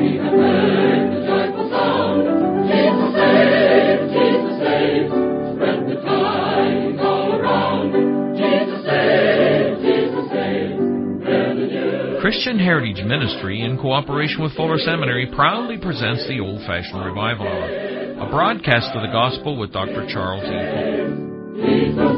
Christian Heritage Ministry, in cooperation with Fuller Seminary, proudly presents the Old-Fashioned Revival Hour, a broadcast of the Gospel with Dr. Charles E. Cole.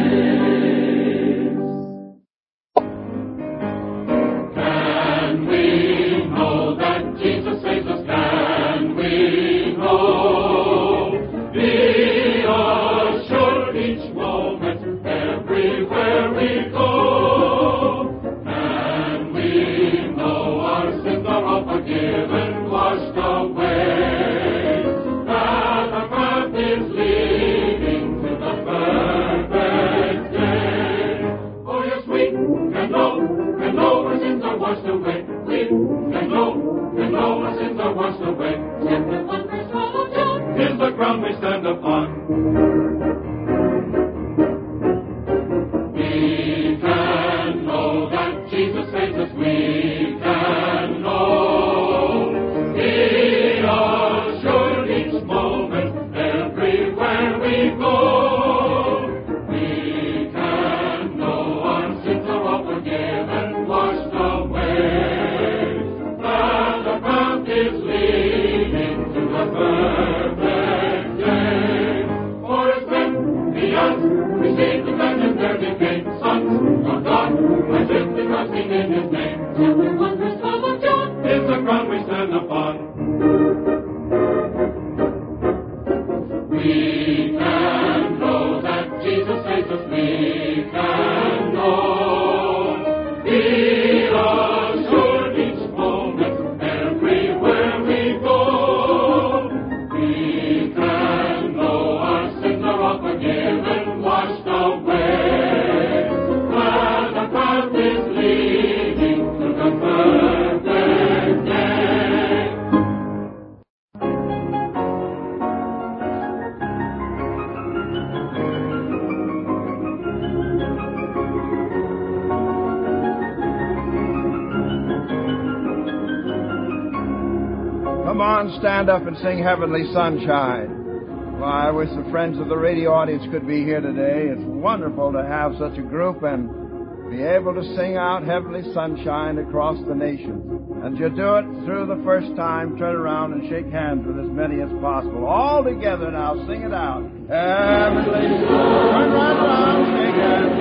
Stand up and sing Heavenly Sunshine. Well, I wish the friends of the radio audience could be here today. It's wonderful to have such a group and be able to sing out Heavenly Sunshine across the nation. And you do it through the first time, turn around and shake hands with as many as possible. All together now, sing it out. Heavenly Sunshine. Turn right around, shake hands.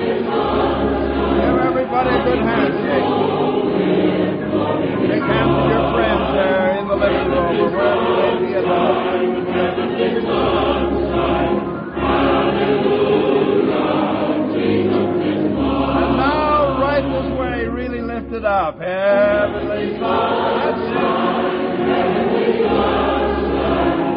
Give everybody a good handshake. Shake hands with your friends there in the living room or wherever they may be at home. And now, right this way, really lift it up. Heavenly Sunshine. Heavenly Sunshine.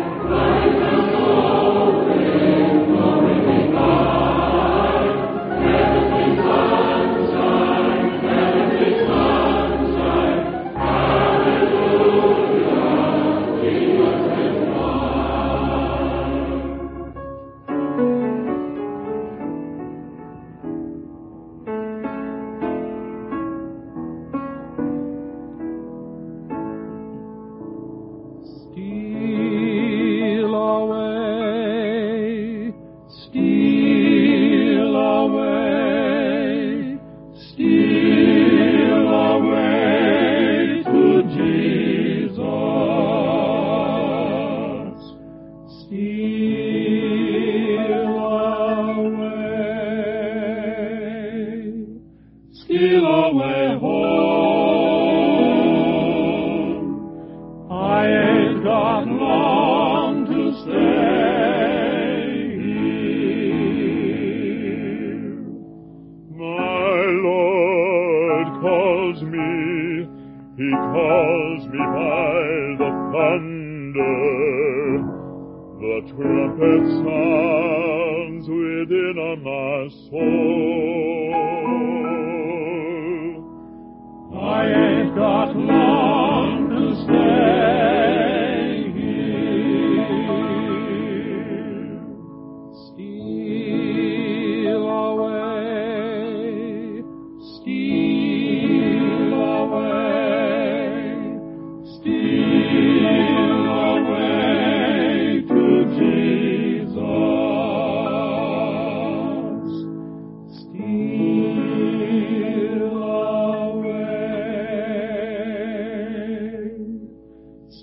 Steal away, steal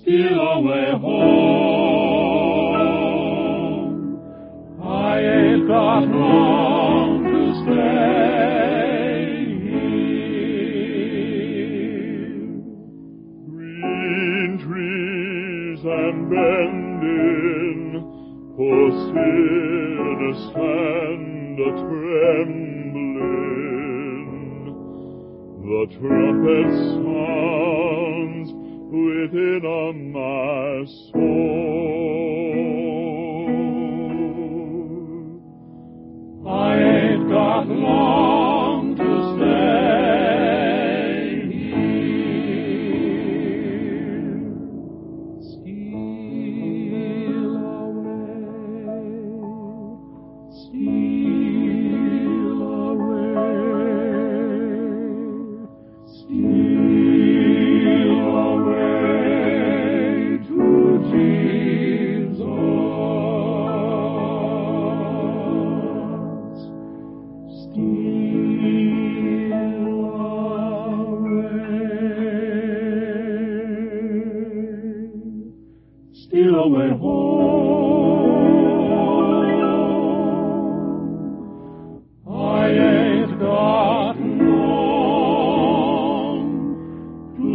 still away home. I ain't got long to stay here. Green trees and bending, posted stand a-trembling. The trumpet sounds within my soul. I ain't got long to stay here. Steal away to Jesus. Steal away home. I ain't got long to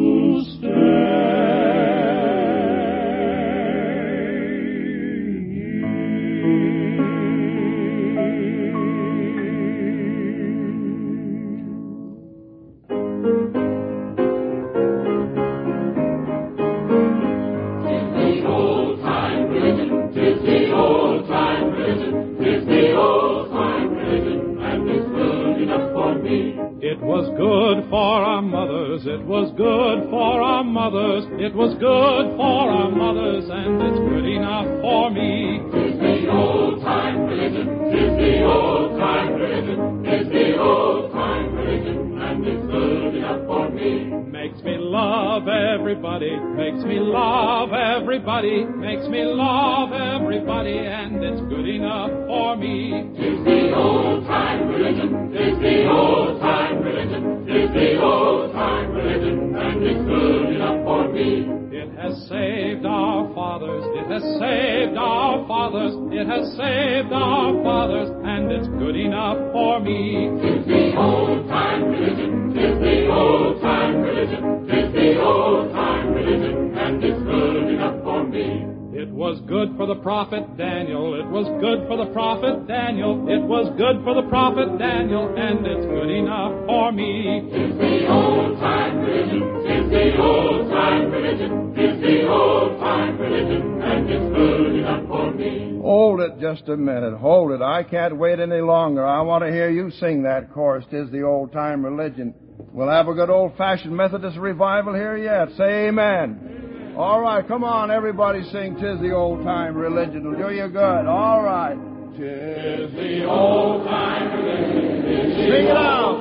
It was good for our mothers, it was good for our mothers, it was good for our mothers, and it's good enough for me. 'Tis the old-time religion, 'tis the old-time religion, 'tis the old-time religion, and it's good enough for me. Makes me love everybody, makes me love everybody, makes me love everybody, and it's good enough for me. 'Tis the old-time religion, 'tis the old-time religion, 'tis the old-time religion, and it's good enough for me. It has saved our fathers, it has saved our fathers, it has saved our fathers, and it's good enough for me. 'Tis the old-time religion, 'tis the old-time religion, 'tis the old-time religion, and it's good enough for me. It was good for the prophet Daniel, it was good for the prophet Daniel, it was good for the prophet Daniel, and it's good enough for me. 'Tis the old-time religion, 'tis the old-time religion, 'tis the old-time religion, and it's good enough for me. Hold it just a minute. Hold it. I can't wait any longer. I want to hear you sing that chorus, 'Tis the Old-Time Religion. We'll have a good old-fashioned Methodist revival here yet. Say amen. All right, come on, everybody sing 'Tis the Old-Time Religion. It'll do you good. All right. 'Tis the old-time religion. Sing it out.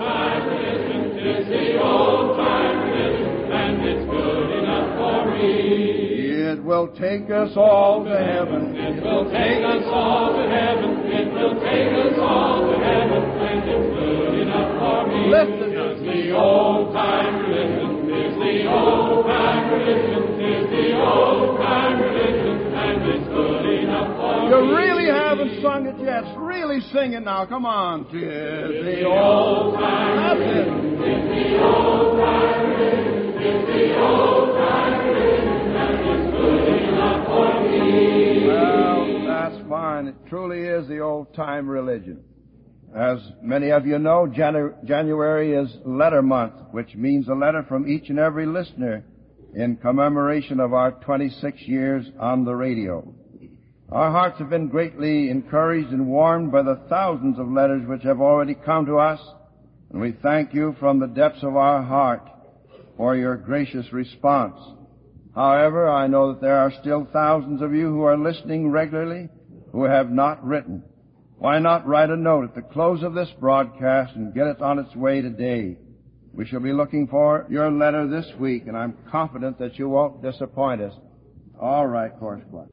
'Tis the old-time religion, and it's good enough for me. It will take us all to heaven. It will take us all to heaven. It will take us all to heaven, and it's good enough for me. Listen. 'Tis the old-time religion. 'Tis the old-time religion. 'Tis the old-time religion, and it's good enough for me. You really haven't sung it yet. Really sing it now. Come on. 'Tis the old-time religion. 'Tis the old-time religion. 'Tis the old-time religion, and it's good enough for me. Well, that's fine. It truly is the old-time religion. As many of you know, January is letter month, which means a letter from each and every listener in commemoration of our 26 years on the radio. Our hearts have been greatly encouraged and warmed by the thousands of letters which have already come to us, and we thank you from the depths of our heart for your gracious response. However, I know that there are still thousands of you who are listening regularly who have not written. Why not write a note at the close of this broadcast and get it on its way today? We shall be looking for your letter this week, and I'm confident that you won't disappoint us. All right, chorus choir.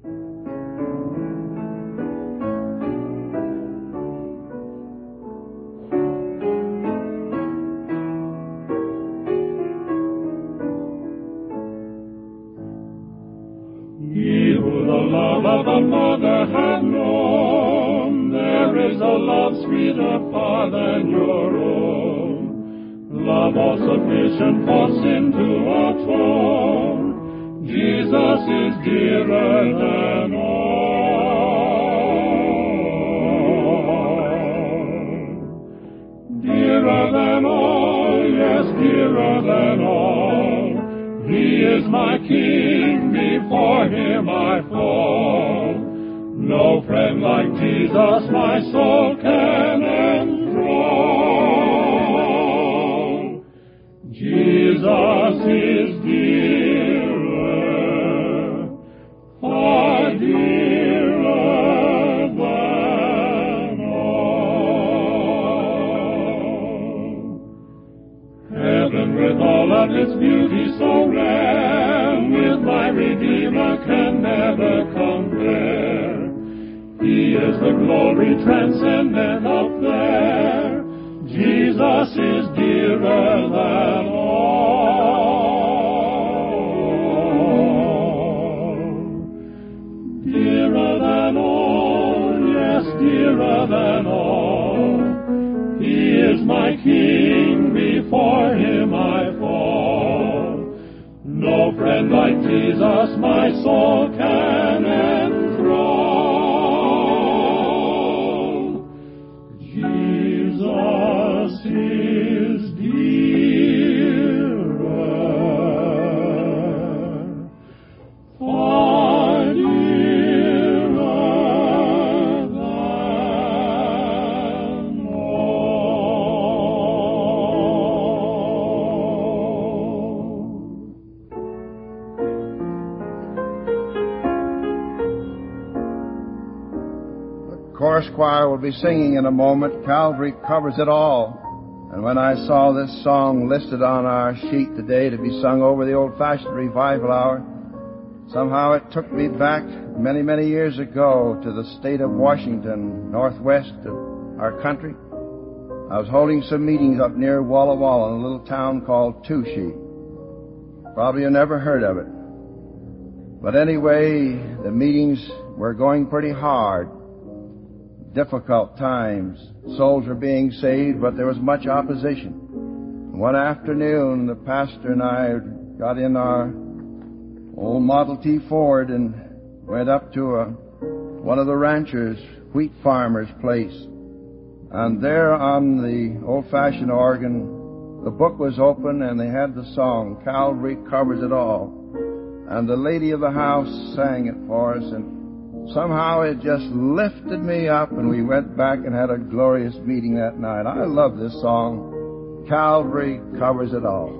love of a mother had known. There is a love sweeter far than your own. Love all sufficient for sin to atone. Jesus is dearer than all. Dearer than all, yes, dearer than all. He is my King, before him I fall. No friend like Jesus my soul can enthrall. Jesus is dearer, far dearer than all. Heaven with all of its beauty so rare, with my Redeemer can never compare. He is the glory transcendent up there. Jesus is dearer than all. Dearer than all, yes, dearer than all. He is my King, before him I fall. No friend like Jesus my soul can enthrall. Jesus is dearer, far dearer than all. The chorus choir will be singing in a moment, Calvary Covers It All. And when I saw this song listed on our sheet today to be sung over the old-fashioned revival hour, somehow it took me back many, many years ago to the state of Washington, northwest of our country. I was holding some meetings up near Walla Walla in a little town called Touchy. Probably you never heard of it. But anyway, the meetings were going pretty hard. Difficult times. Souls were being saved, but there was much opposition. One afternoon, the pastor and I got in our old Model T Ford and went up to one of the ranchers, wheat farmer's place. And there on the old-fashioned organ, the book was open and they had the song, Calvary Covers It All. And the lady of the house sang it for us, and somehow it just lifted me up, and we went back and had a glorious meeting that night. I love this song, Calvary Covers It All.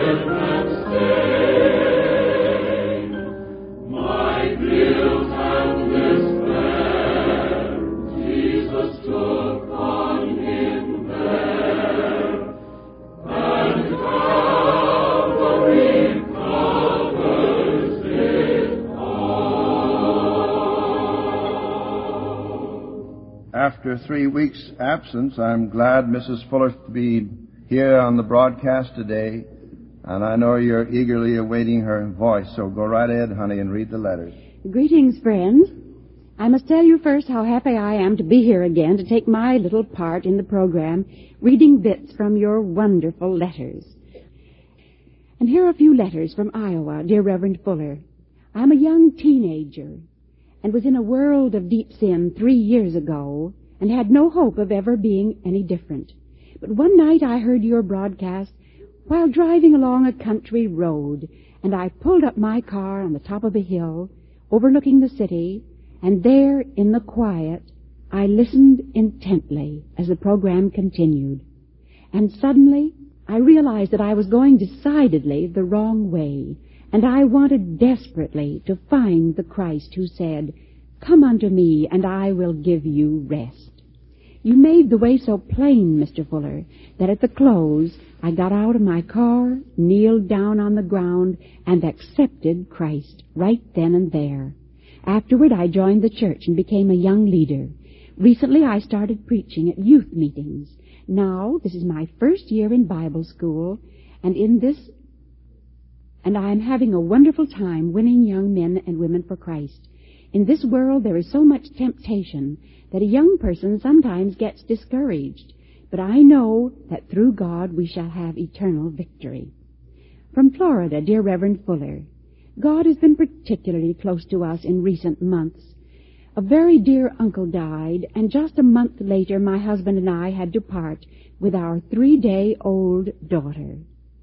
After 3 weeks' absence, I'm glad Mrs. Fuller to be here on the broadcast today, and I know you're eagerly awaiting her voice, so go right ahead, honey, and read the letters. Greetings, friends. I must tell you first how happy I am to be here again to take my little part in the program, reading bits from your wonderful letters. And here are a few letters from Iowa, dear Reverend Fuller. I'm a young teenager and was in a world of deep sin 3 years ago and had no hope of ever being any different. But one night I heard your broadcast while driving along a country road, and I pulled up my car on the top of a hill overlooking the city, and there in the quiet I listened intently as the program continued. And suddenly I realized that I was going decidedly the wrong way, and I wanted desperately to find the Christ who said, "Come unto me, and I will give you rest." You made the way so plain, Mr. Fuller, that at the close I got out of my car, kneeled down on the ground, and accepted Christ right then and there. Afterward, I joined the church and became a young leader. Recently, I started preaching at youth meetings. Now, this is my first year in Bible school, and I am having a wonderful time winning young men and women for Christ. In this world, there is so much temptation that a young person sometimes gets discouraged, but I know that through God we shall have eternal victory. From Florida, dear Reverend Fuller, God has been particularly close to us in recent months. A very dear uncle died, and just a month later my husband and I had to part with our 3-day-old daughter.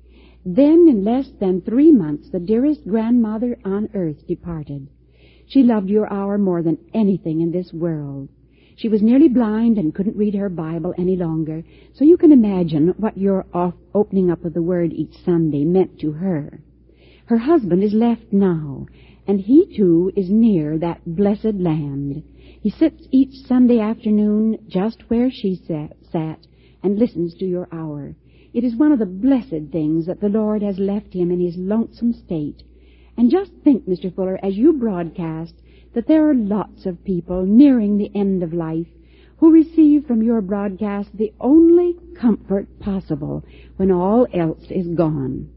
Then, in less than 3 months, the dearest grandmother on earth departed. She loved your hour more than anything in this world. She was nearly blind and couldn't read her Bible any longer, so you can imagine what your opening up of the Word each Sunday meant to her. Her husband is left now, and he, too, is near that blessed land. He sits each Sunday afternoon just where she sat and listens to your hour. It is one of the blessed things that the Lord has left him in his lonesome state. And just think, Mr. Fuller, as you broadcast, that there are lots of people nearing the end of life who receive from your broadcast the only comfort possible when all else is gone.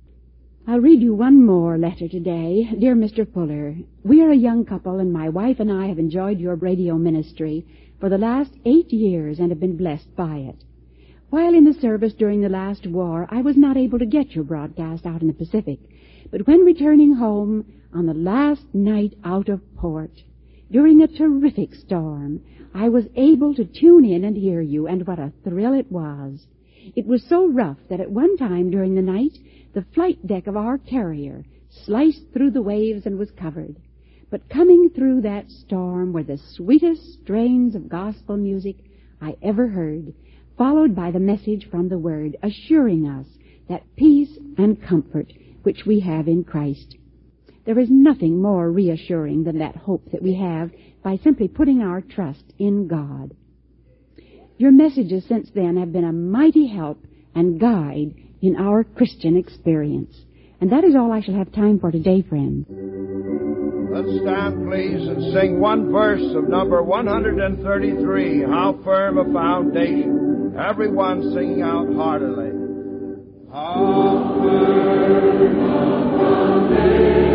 I'll read you one more letter today. Dear Mr. Fuller, we are a young couple, and my wife and I have enjoyed your radio ministry for the last 8 years and have been blessed by it. While in the service during the last war, I was not able to get your broadcast out in the Pacific. But when returning home on the last night out of port, during a terrific storm, I was able to tune in and hear you, and what a thrill it was. It was so rough that at one time during the night, the flight deck of our carrier sliced through the waves and was covered. But coming through that storm were the sweetest strains of gospel music I ever heard, followed by the message from the Word, assuring us that peace and comfort which we have in Christ. There is nothing more reassuring than that hope that we have by simply putting our trust in God. Your messages since then have been a mighty help and guide in our Christian experience. And that is all I shall have time for today, friends. Let's stand, please, and sing one verse of number 133, How Firm a Foundation. Everyone singing out heartily. How firm a foundation.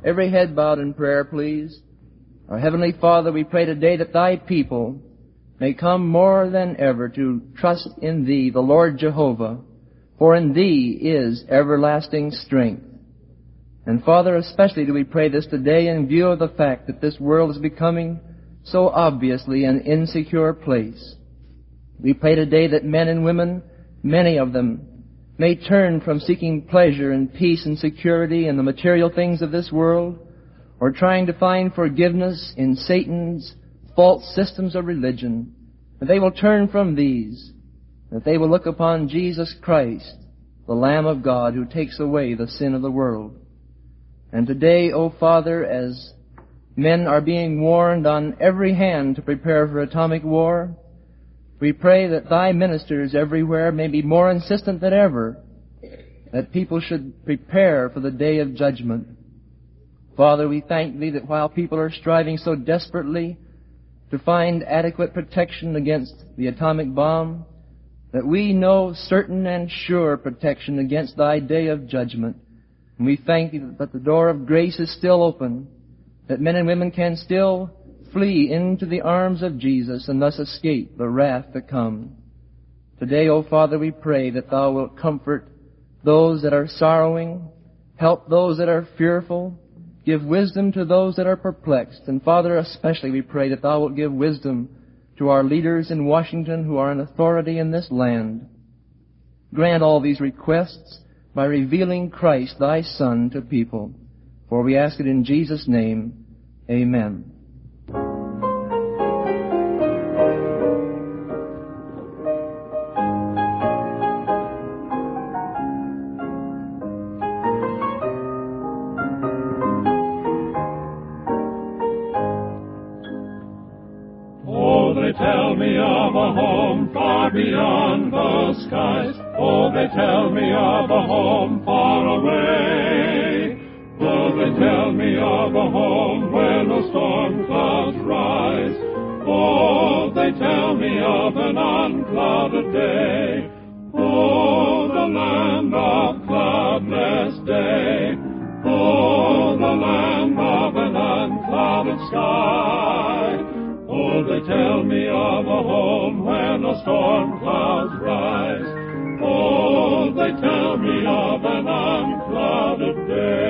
Every head bowed in prayer, please. Our Heavenly Father, we pray today that Thy people may come more than ever to trust in Thee, the Lord Jehovah, for in Thee is everlasting strength. And Father, especially do we pray this today in view of the fact that this world is becoming so obviously an insecure place. We pray today that men and women, many of them, may turn from seeking pleasure and peace and security in the material things of this world, or trying to find forgiveness in Satan's false systems of religion, that they will turn from these, that they will look upon Jesus Christ, the Lamb of God, who takes away the sin of the world. And today, O Father, as men are being warned on every hand to prepare for atomic war, we pray that Thy ministers everywhere may be more insistent than ever that people should prepare for the day of judgment. Father, we thank Thee that while people are striving so desperately to find adequate protection against the atomic bomb, that we know certain and sure protection against Thy day of judgment. And we thank Thee that the door of grace is still open, that men and women can still flee into the arms of Jesus and thus escape the wrath to come. Today, O Father, we pray that Thou wilt comfort those that are sorrowing, help those that are fearful, give wisdom to those that are perplexed. And Father, especially we pray that Thou wilt give wisdom to our leaders in Washington who are in authority in this land. Grant all these requests by revealing Christ, Thy Son, to people. For we ask it in Jesus' name. Amen. Tell me of a home far beyond the skies. Oh, they tell me of a home far away. Oh, they tell me of a home where no storm clouds rise. Oh, they tell me of an unclouded day. Oh, the land of cloudless day. Oh, the land of an unclouded sky. Oh, they tell me of a home where no storm clouds rise. Oh, they tell me of an unclouded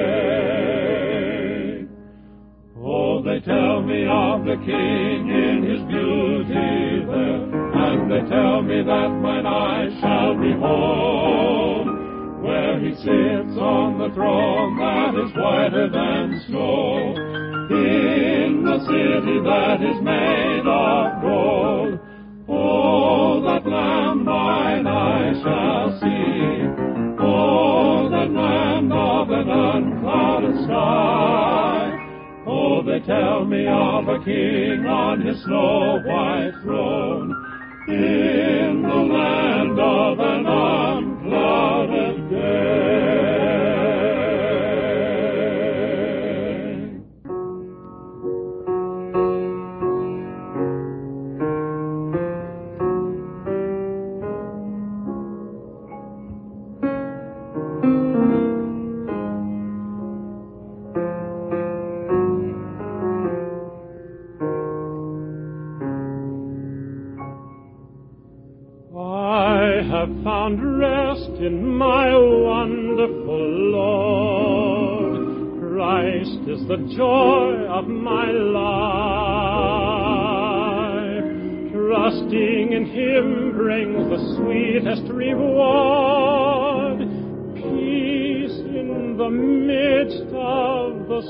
day. Oh, they tell me of the King in His beauty there, and they tell me that mine eyes shall behold, where He sits on the throne that is whiter than snow, in the city that is made of gold. Oh, that land mine eyes shall see. Oh, that land of an unclouded sky. Oh, they tell me of a King on His snow-white throne, in the land of an unclouded day. Found rest in my wonderful Lord. Christ is the joy of my life. Trusting in Him brings the sweetest reward. Peace in the midst of the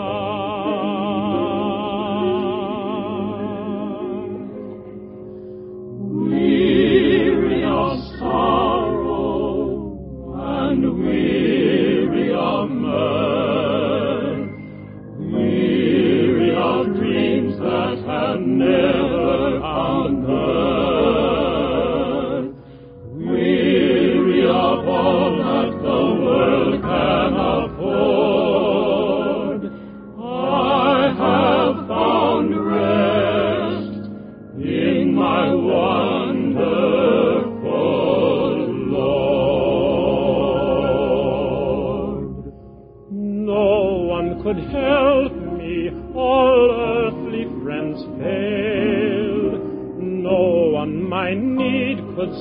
strife. Weary of sorrow and weary of mirth, weary of dreams that had never found birth, weary of all that the world can afford, I have could help me, all earthly friends failed. No one my need could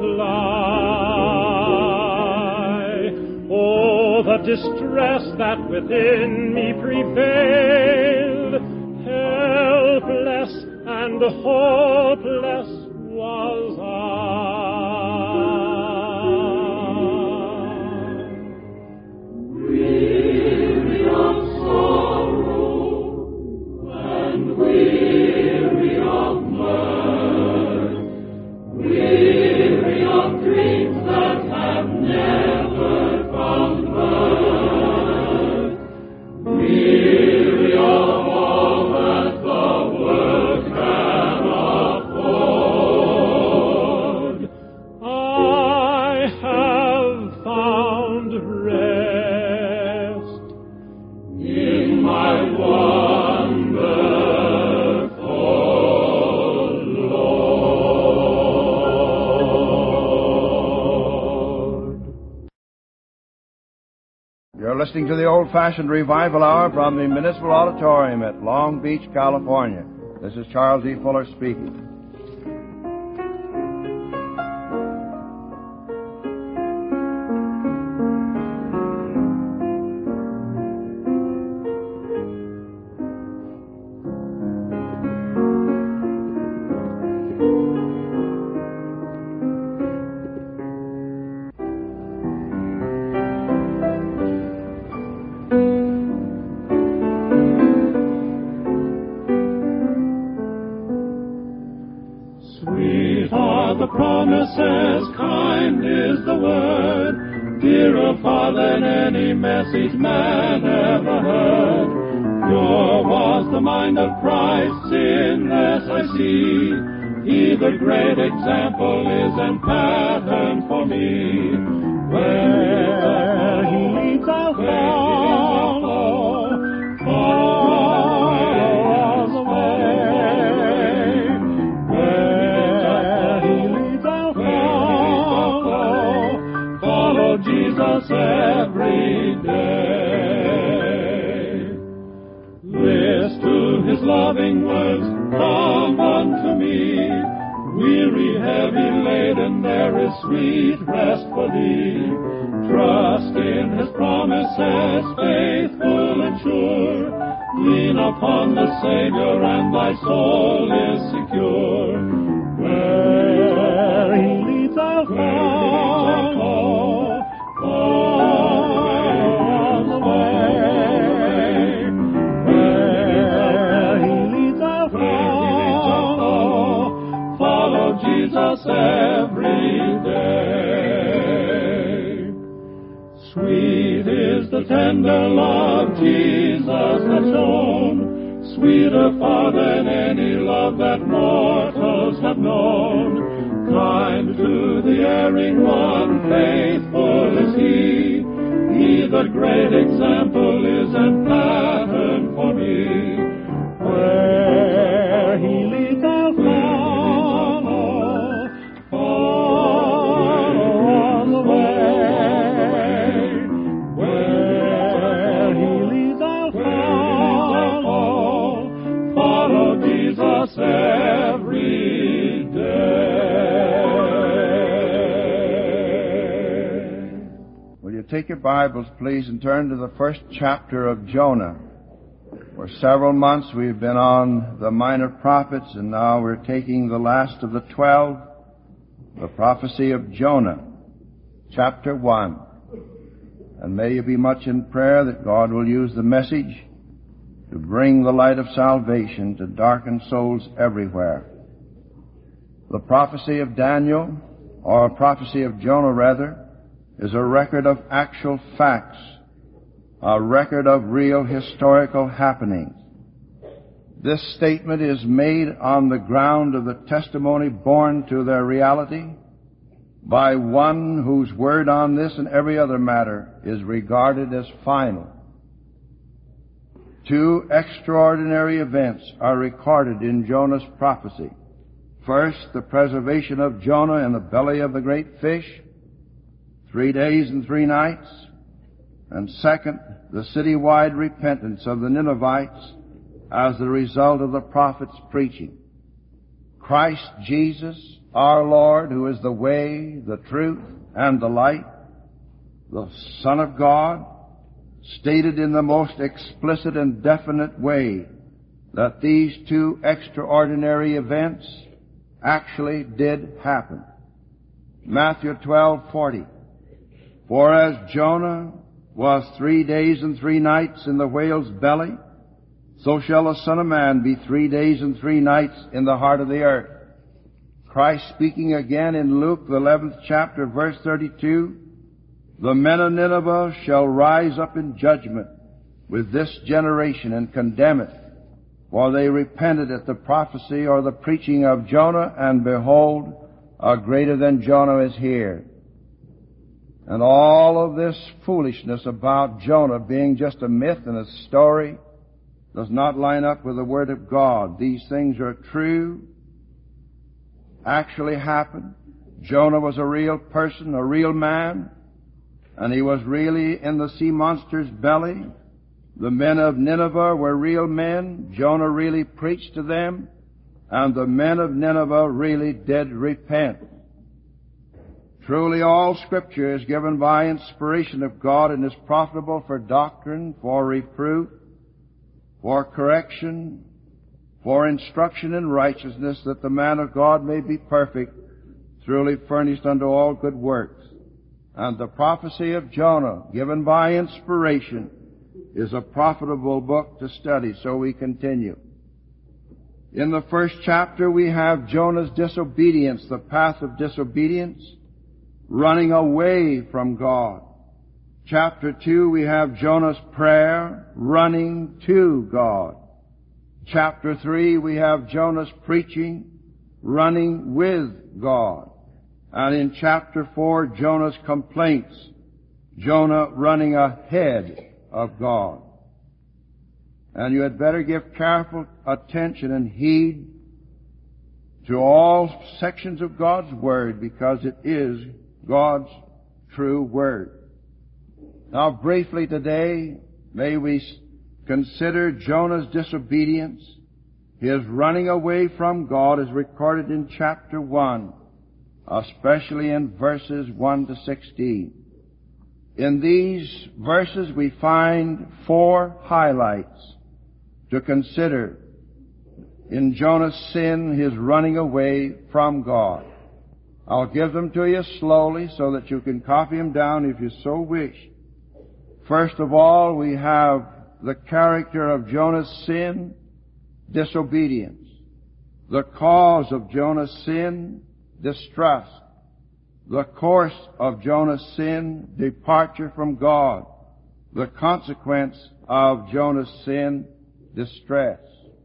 supply. Oh, the distress that within me prevailed, helpless and hopeless was I. Weary of sorrow and weary of mirth, weary of dreams that have never found birth, weary of all that the world can afford, I have found rest in my wonderful Lord. You're listening to the Old-Fashioned Revival Hour from the Municipal Auditorium at Long Beach, California. This is Charles E. Fuller speaking. Sweet are the promises, kind is the word, dearer far than any message man ever heard. Pure was the mind of Christ, sinless I see. He the great example is and pattern for me. Where he leads I'll follow, follow the way. Where he leads I'll follow Jesus every day. List to his loving words, come unto me. Weary, heavy laden, there is sweet rest for thee. Trust in his promises, faithful and sure. Lean upon the Savior, and thy soul is secure. Where he leads I'll follow, on the way. Where he leads I'll follow Jesus every day. Sweet is the tender love Jesus has shown, sweeter far than any love that mortals have known. Kind to the erring one, faithful is he. He the great example is and pattern for me. Where he leads I'll follow on the way. Where he leads I'll follow Jesus every day. Will you take your Bibles, please, and turn to the first chapter of Jonah. For several months we've been on the minor prophets, and now we're taking the last of the 12, the prophecy of Jonah, chapter 1. And may you be much in prayer that God will use the message to bring the light of salvation to darkened souls everywhere. The prophecy of Daniel, or prophecy of Jonah rather, is a record of actual facts, a record of real historical happenings. This statement is made on the ground of the testimony borne to their reality by one whose word on this and every other matter is regarded as final. Two extraordinary events are recorded in Jonah's prophecy. First, the preservation of Jonah in the belly of the great fish, 3 days and 3 nights. And second, the citywide repentance of the Ninevites as the result of the prophet's preaching. Christ Jesus, our Lord, who is the way, the truth, and the light, the Son of God, stated in the most explicit and definite way that these two extraordinary events actually did happen. Matthew 12:40. For as Jonah was 3 days and 3 nights in the whale's belly, so shall the Son of Man be 3 days and 3 nights in the heart of the earth. Christ speaking again in Luke, the 11th chapter, verse 32, the men of Nineveh shall rise up in judgment with this generation and condemn it, for they repented at the prophecy or the preaching of Jonah, and behold, a greater than Jonah is here. And all of this foolishness about Jonah being just a myth and a story does not line up with the Word of God. These things are true, actually happened. Jonah was a real person, a real man, and he was really in the sea monster's belly. The men of Nineveh were real men. Jonah really preached to them, and the men of Nineveh really did repent. Truly all Scripture is given by inspiration of God and is profitable for doctrine, for reproof, for correction, for instruction in righteousness, that the man of God may be perfect, truly furnished unto all good works. And the prophecy of Jonah, given by inspiration, is a profitable book to study. So we continue. In the first chapter we have Jonah's disobedience, the path of disobedience, running away from God. Chapter 2 we have Jonah's prayer, running to God. Chapter 3 we have Jonah's preaching, running with God. And in chapter 4, Jonah's complaints, Jonah running ahead of God. And you had better give careful attention and heed to all sections of God's Word, because it is God's true Word. Now briefly today, may we consider Jonah's disobedience. His running away from God is recorded in chapter 1, especially in verses 1 to 16. In these verses we find 4 highlights to consider in Jonah's sin, his running away from God. I'll give them to you slowly so that you can copy them down if you so wish. First of all, we have the character of Jonah's sin, disobedience. The cause of Jonah's sin, distrust. The course of Jonah's sin, departure from God. The consequence of Jonah's sin, distress.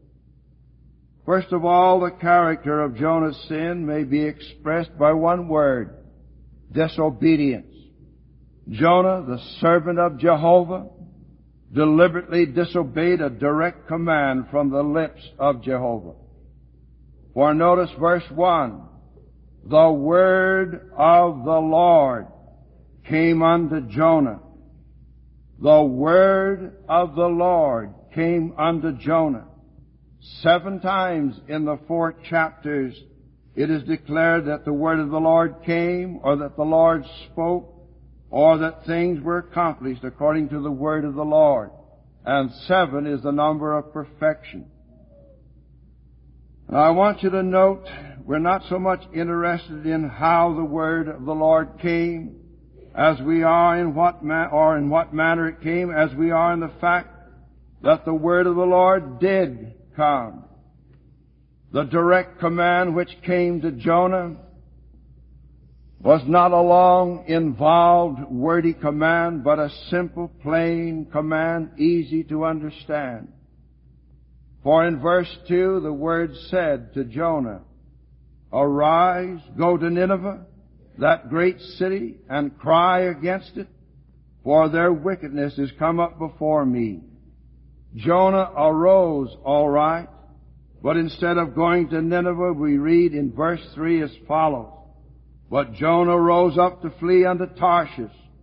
First of all, the character of Jonah's sin may be expressed by one word: disobedience. Jonah, the servant of Jehovah, deliberately disobeyed a direct command from the lips of Jehovah. For notice verse 1, the word of the Lord came unto Jonah. The word of the Lord came unto Jonah. 7 times in the 4 chapters it is declared that the word of the Lord came, or that the Lord spoke, or that things were accomplished according to the word of the Lord. And 7 is the number of perfection. Now I want you to note, we're not so much interested in how the word of the Lord came as we are in what manner it came, as we are in the fact that the word of the Lord did come. The direct command which came to Jonah was not a long, involved, wordy command, but a simple, plain command, easy to understand. For in verse 2, the word said to Jonah, arise, go to Nineveh, that great city, and cry against it, for their wickedness is come up before me. Jonah arose, all right, but instead of going to Nineveh, we read in verse 3 as follows: but Jonah rose up to flee unto Tarshish,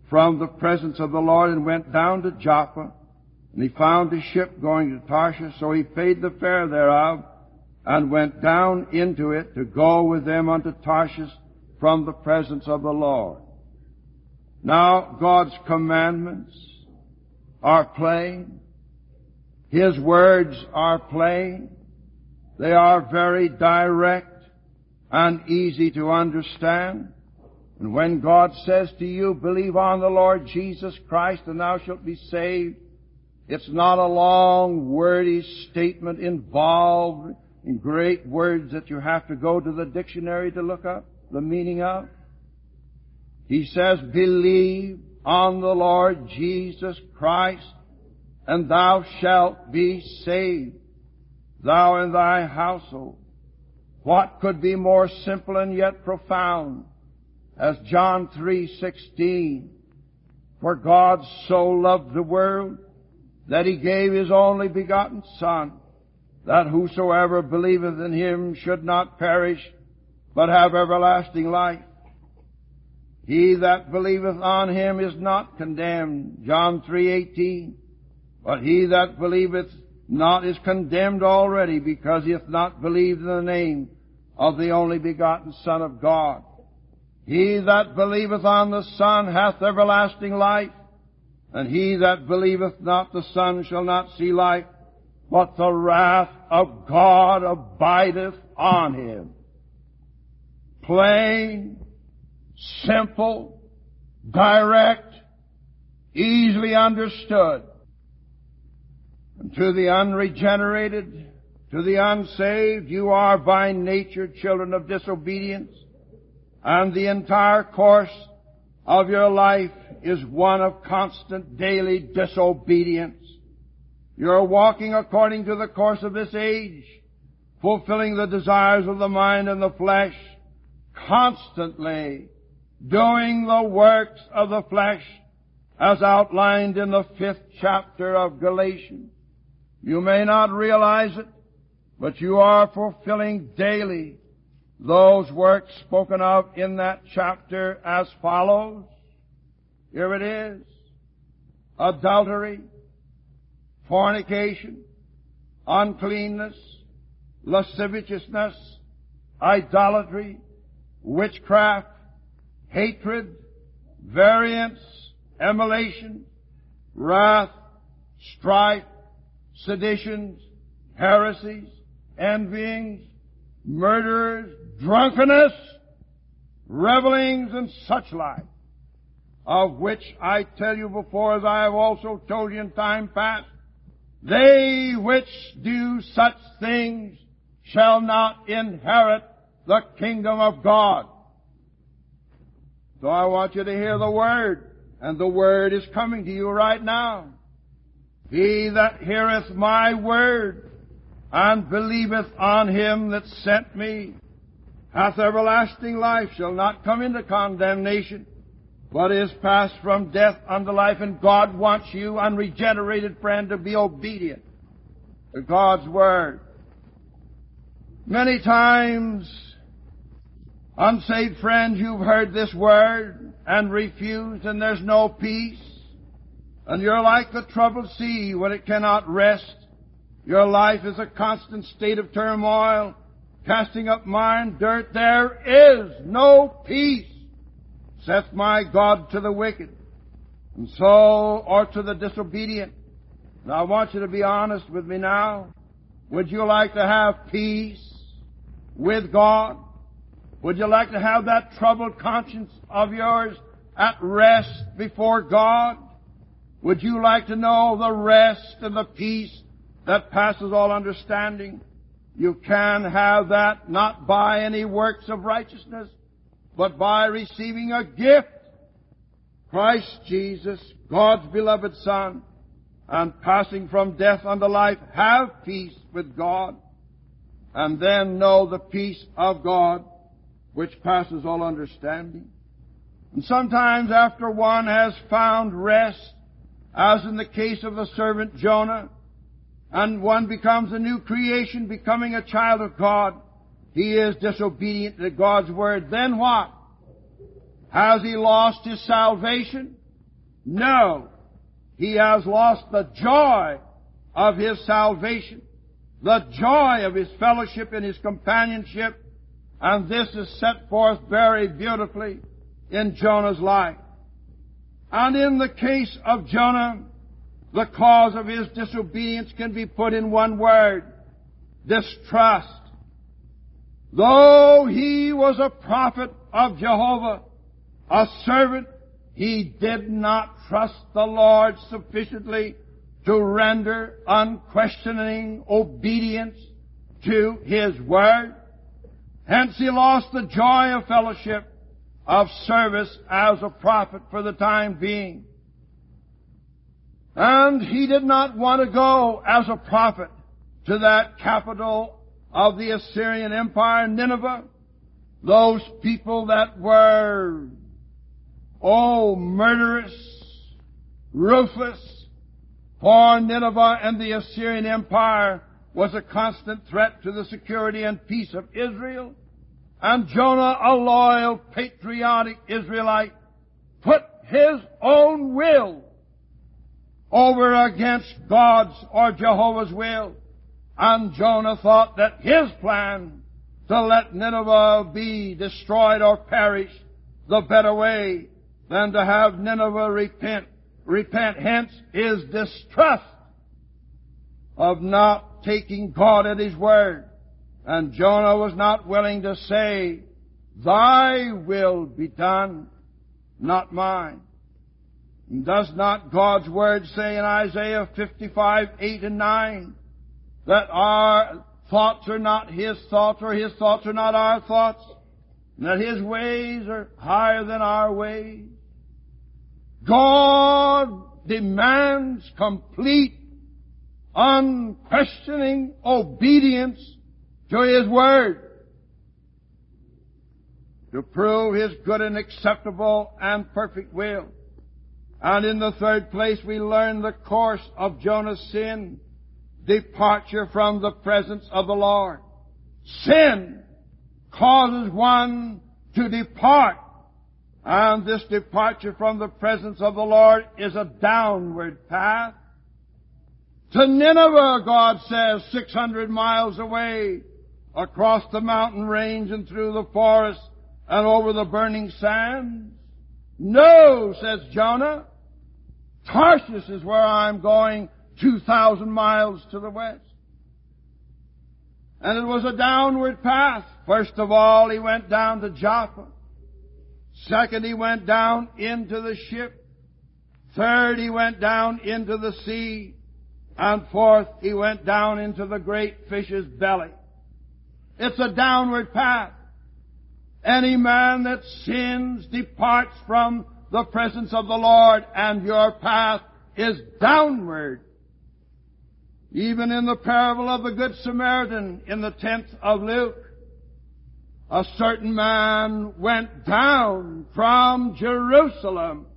from the presence of the Lord and went down to Joppa. And he found a ship going to Tarshish, so he paid the fare thereof and went down into it to go with them unto Tarshish from the presence of the Lord. Now, God's commandments are plain. His words are plain. They are very direct and easy to understand. And when God says to you, believe on the Lord Jesus Christ and thou shalt be saved, it's not a long, wordy statement involved in great words that you have to go to the dictionary to look up the meaning of. He says, believe on the Lord Jesus Christ, and thou shalt be saved, thou and thy household. What could be more simple and yet profound? As John 3:16, for God so loved the world that He gave His only begotten Son, that whosoever believeth in Him should not perish, but have everlasting life. He that believeth on Him is not condemned, John 3:18. But he that believeth not is condemned already, because he hath not believed in the name of the only begotten Son of God. He that believeth on the Son hath everlasting life, and he that believeth not the Son shall not see life, but the wrath of God abideth on him. Plain, simple, direct, easily understood. And to the unregenerated, to the unsaved, you are by nature children of disobedience, and the entire course of your life is one of constant daily disobedience. You're walking according to the course of this age, fulfilling the desires of the mind and the flesh, constantly doing the works of the flesh as outlined in the 5th chapter of Galatians. You may not realize it, but you are fulfilling daily those works spoken of in that chapter as follows. Here it is. Adultery, fornication, uncleanness, lasciviousness, idolatry, witchcraft, hatred, variance, emulation, wrath, strife, seditions, heresies, envyings, murderers, drunkenness, revelings, and such like, of which I tell you before, as I have also told you in time past, they which do such things shall not inherit the kingdom of God. So I want you to hear the Word, and the Word is coming to you right now. He that heareth my word and believeth on Him that sent me hath everlasting life, shall not come into condemnation, but is passed from death unto life. And God wants you, unregenerated friend, to be obedient to God's Word. Many times, unsaved friends, you've heard this Word and refused, and there's no peace. And you're like the troubled sea when it cannot rest. Your life is a constant state of turmoil, casting up mire, dirt. There is no peace, saith my God to the wicked, and so, or to the disobedient. Now I want you to be honest with me now. Would you like to have peace with God? Would you like to have that troubled conscience of yours at rest before God? Would you like to know the rest and the peace that passes all understanding? You can have that not by any works of righteousness, but by receiving a gift, Christ Jesus, God's beloved Son, and passing from death unto life, have peace with God, and then know the peace of God, which passes all understanding. And sometimes after one has found rest, as in the case of the servant Jonah, and one becomes a new creation, becoming a child of God, he is disobedient to God's Word. Then what? Has he lost his salvation? No. He has lost the joy of his salvation, the joy of his fellowship and his companionship, and this is set forth very beautifully in Jonah's life. And in the case of Jonah, the cause of his disobedience can be put in one word: distrust. Though he was a prophet of Jehovah, a servant, he did not trust the Lord sufficiently to render unquestioning obedience to His Word. Hence he lost the joy of fellowship, of service as a prophet for the time being. And he did not want to go as a prophet to that capital of the Assyrian Empire, Nineveh. Those people that were, murderous, ruthless. For Nineveh and the Assyrian Empire was a constant threat to the security and peace of Israel. And Jonah, a loyal, patriotic Israelite, put his own will over against God's or Jehovah's will. And Jonah thought that his plan to let Nineveh be destroyed or perish, the better way than to have Nineveh repent. Hence his distrust of not taking God at His word. And Jonah was not willing to say, "Thy will be done, not mine." And does not God's word say in Isaiah 55:8-9 that our thoughts are not His thoughts, or His thoughts are not our thoughts, and that His ways are higher than our ways? God demands complete, unquestioning obedience to His Word to prove His good and acceptable and perfect will. And in the third place, we learn the course of Jonah's sin, departure from the presence of the Lord. Sin causes one to depart, and this departure from the presence of the Lord is a downward path. To Nineveh, God says, 600 miles away, across the mountain range and through the forest and over the burning sands. No, says Jonah. Tarshish is where I'm going, 2,000 miles to the west. And it was a downward path. First of all, he went down to Joppa. Second, he went down into the ship. Third, he went down into the sea. And fourth, he went down into the great fish's belly. It's a downward path. Any man that sins departs from the presence of the Lord, and your path is downward. Even in the parable of the Good Samaritan in the 10th of Luke, a certain man went down from Jerusalem,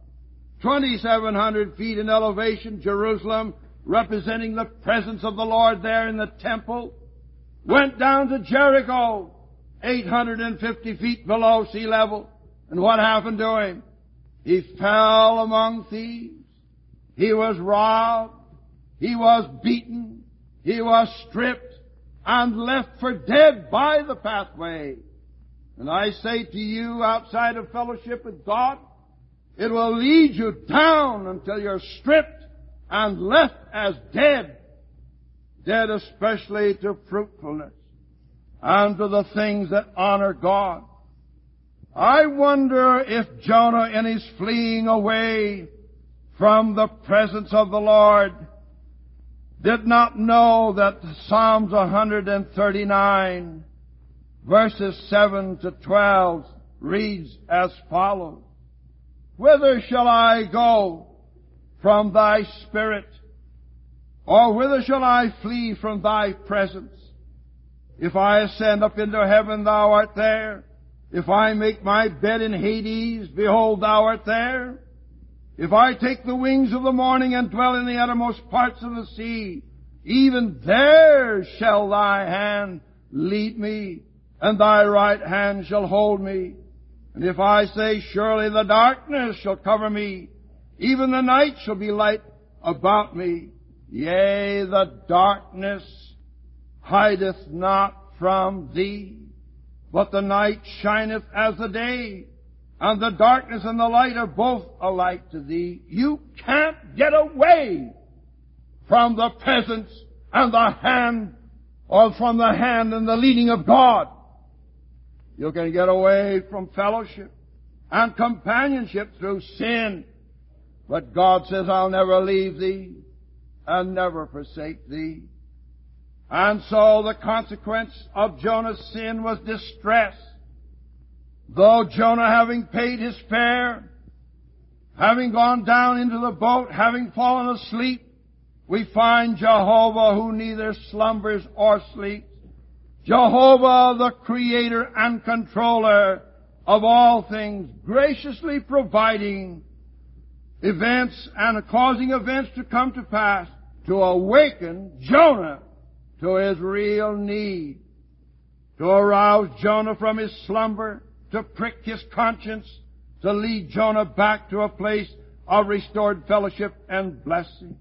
2,700 feet in elevation, Jerusalem, representing the presence of the Lord there in the temple, went down to Jericho, 850 feet below sea level. And what happened to him? He fell among thieves. He was robbed. He was beaten. He was stripped and left for dead by the pathway. And I say to you, outside of fellowship with God, it will lead you down until you're stripped and left as dead. Dead especially to fruitfulness and to the things that honor God. I wonder if Jonah, in his fleeing away from the presence of the Lord, did not know that Psalms 139, verses 7 to 12, reads as follows: "Whither shall I go from Thy Spirit? Or whither shall I flee from Thy presence? If I ascend up into heaven, Thou art there. If I make my bed in Hades, behold, Thou art there. If I take the wings of the morning and dwell in the uttermost parts of the sea, even there shall Thy hand lead me, and Thy right hand shall hold me. And if I say, surely the darkness shall cover me, Even the night shall be light about me. Yea, the darkness hideth not from thee, but the night shineth as the day, and the darkness and the light are both alike to thee. You can't get away from the presence and the hand, or from the hand and the leading of God. You can get away from fellowship and companionship through sin. But God says, I'll never leave thee and never forsake thee. And so the consequence of Jonah's sin was distress. Though Jonah, having paid his fare, having gone down into the boat, having fallen asleep, we find Jehovah who neither slumbers or sleeps. Jehovah, the creator and controller of all things, graciously providing events and causing events to come to pass to awaken Jonah to his real need, to arouse Jonah from his slumber, to prick his conscience, to lead Jonah back to a place of restored fellowship and blessing.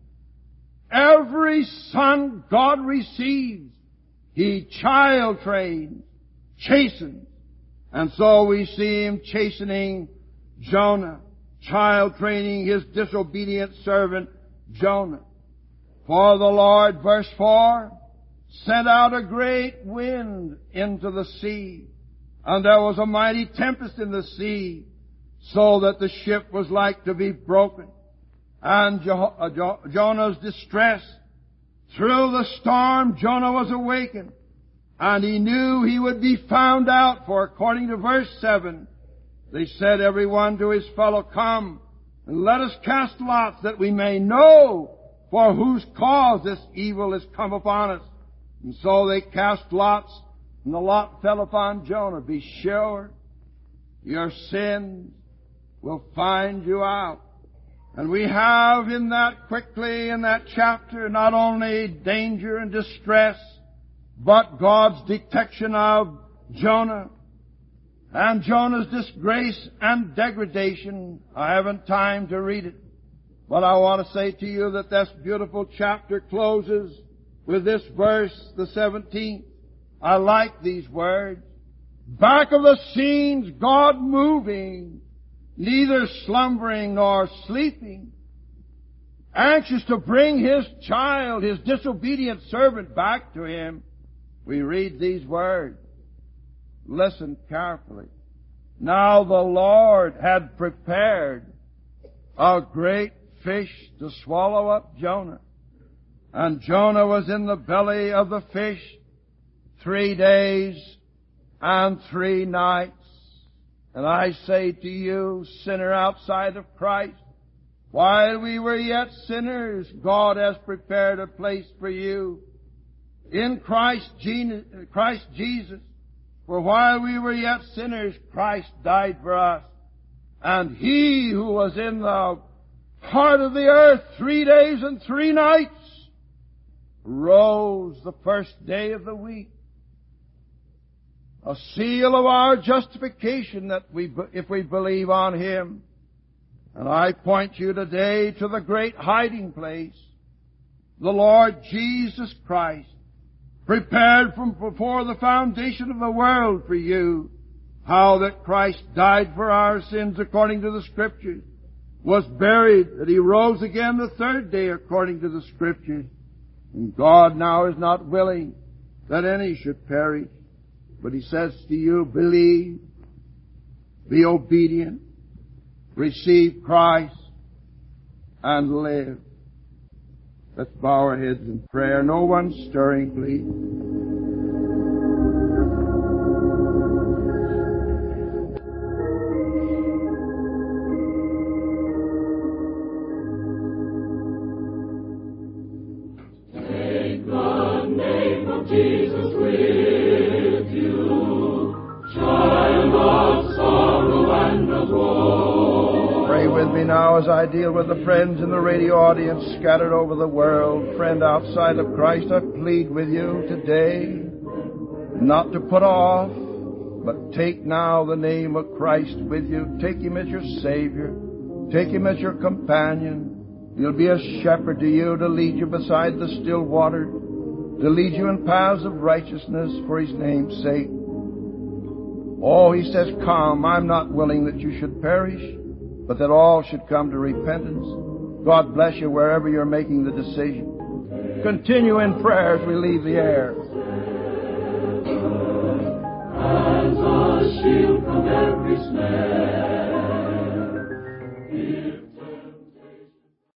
Every son God receives, He child trains, chastens. And so we see Him chastening Jonah, child training His disobedient servant Jonah. For the Lord, verse 4, sent out a great wind into the sea, and there was a mighty tempest in the sea, so that the ship was like to be broken. And Jonah's distress, through the storm, Jonah was awakened, and he knew he would be found out, for according to verse 7, they said, every one to his fellow, come, and let us cast lots, that we may know for whose cause this evil is come upon us. And so they cast lots, and the lot fell upon Jonah. Be sure your sins will find you out. And we have in that quickly, in that chapter, not only danger and distress, but God's detection of Jonah, and Jonah's disgrace and degradation. I haven't time to read it, but I want to say to you that this beautiful chapter closes with this verse, the 17th. I like these words. Back of the scenes, God moving, neither slumbering nor sleeping, anxious to bring His child, His disobedient servant, back to Him. We read these words. Listen carefully. Now the Lord had prepared a great fish to swallow up Jonah. And Jonah was in the belly of the fish 3 days and 3 nights. And I say to you, sinner outside of Christ, while we were yet sinners, God has prepared a place for you in Christ Jesus. For while we were yet sinners, Christ died for us. And He who was in the heart of the earth 3 days and 3 nights rose the first day of the week. A seal of our justification that if we believe on Him. And I point you today to the great hiding place, the Lord Jesus Christ, prepared from before the foundation of the world for you. How that Christ died for our sins according to the Scriptures, was buried, that He rose again the 3rd day according to the Scriptures. And God now is not willing that any should perish, but He says to you, believe, be obedient, receive Christ, and live. Let's bow our heads in prayer. No one stirring, please. Jesus with you, child of sorrow and of woe. Pray with me now as I deal with the friends in the radio audience scattered over the world. Friend outside of Christ, I plead with you today not to put off, but take now the name of Christ with you. Take Him as your Savior. Take him as your companion. He'll be a shepherd to you, to lead you beside the still water, to lead you in paths of righteousness for his name's sake. Oh, he says, come, I'm not willing that you should perish, but that all should come to repentance. God bless you wherever you're making the decision. Continue in prayer as we leave the air. As a shield from every snare.